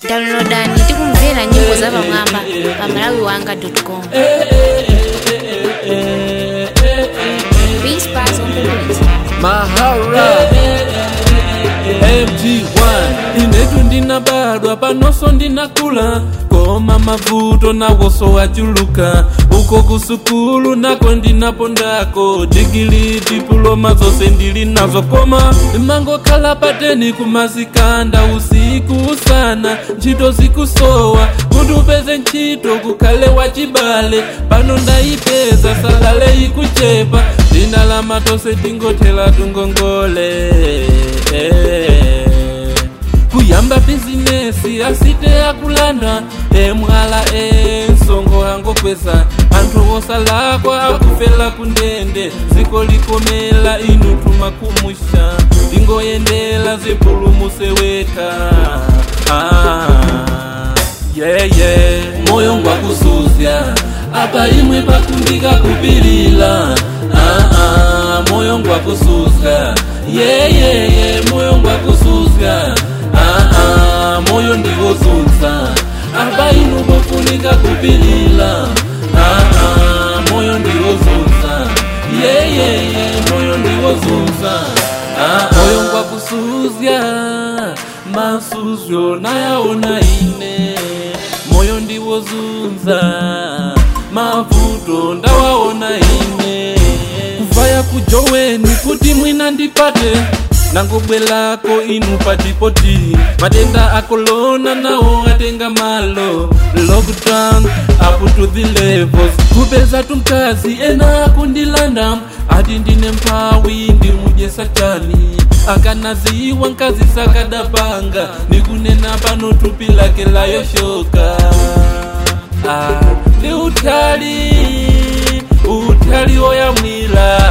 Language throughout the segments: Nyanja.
Downloadani tikumvera nyimbo za pamwamba pa malawiwanga.com. Beast Pass on the beat. Mahara MG1 inetu ndinabadwa panoso ndinakula koma mavuto nawoso wachuluka uko kusukulu nako ndinapondako digili diploma zose ndili nazo koma mangokhala pateni kumazikanda usiku sana ntchito zikusowa kuti upeze ntchito kukhale wachibale pano ndayipeza salale ikuchepa ndinalama tonse tingothela tungongole kuyamba bizinesi asite akulanda emwala ensongo angokweza anthu osalakwa akufela kundende ziko likomela inu tumakumusha tingoyendela zipulumuse weka moyo ngwakusuzya apa imwe pakundika kupilila moyo ngwakusuzya moyo ngwakusuzya moyo ndiwozunza apa inu pofunika kupilila moyo ndiwozunza moyo ndiwozunza moyo ngwakusuzya masuzyo nayaona ine moyo ndiwozunza mavuto ndawaona ine kuvaya kujoweni kuti mwina ndipate nangobwelako inu patipoti matenda akolona nawo atenga malo lockdown up to the levels kupeza tumkazi ena kundilanda ati ndine mpawi ndimujesa chani akanaziwa nkazi sakadapanga nikunena pano tupi lake layoshoka ni utali oyamwila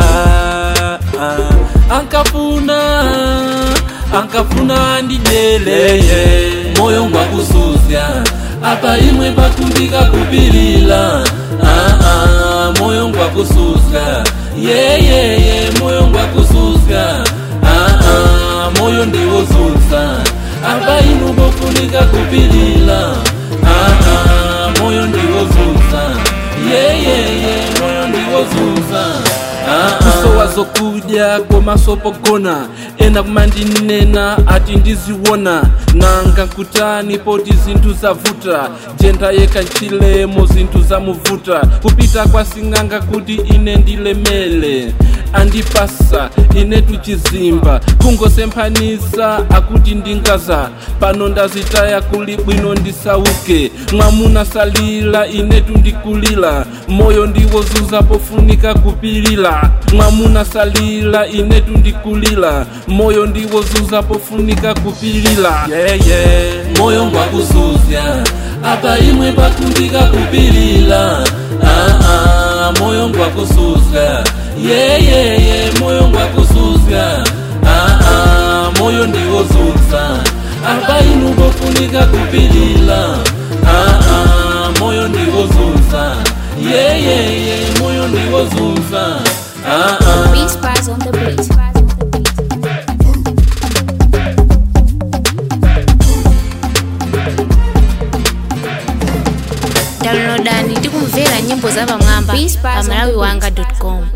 ankafuna andijele moyo ngwakusuzya apa imwe pakundika kupilila moyo ngwakusuzya moyo ngwakusuzya moyo ndiwozunza apa inu pofunika kupilila moyo ndiwozunza moyo ndiwozunza uso wazokuja komasopogona ena kumandinena ati ndiziwona nanga nkutani poti zinthu zavuta jenda yeka nchilemo zinthu zamuvuta kupita kwa sing'anga kuti ine ndilemele andipasa ine tuchizimba kungosemphanisa akuti ndingaza pano ndazitaya kuli bwino ndisauke mwamuna salila ine tundikulila moyo ndiwozunza pofunika kupilila mwamuna salila ine tundikulila moyo ndiwozunza pofunika kupilila moyo ngwakusuzya apa imwe pakundika kupilila moyo ngwakusuzya moyo ngwakusuzya moyo ndiwozunza apa inu pofunika kupilila moyo ndiwozunza moyo ndiwozunza Beast Pass on the beat. Downloadani tikumvera nyimbo za pamwamba pa malawiwanga.com.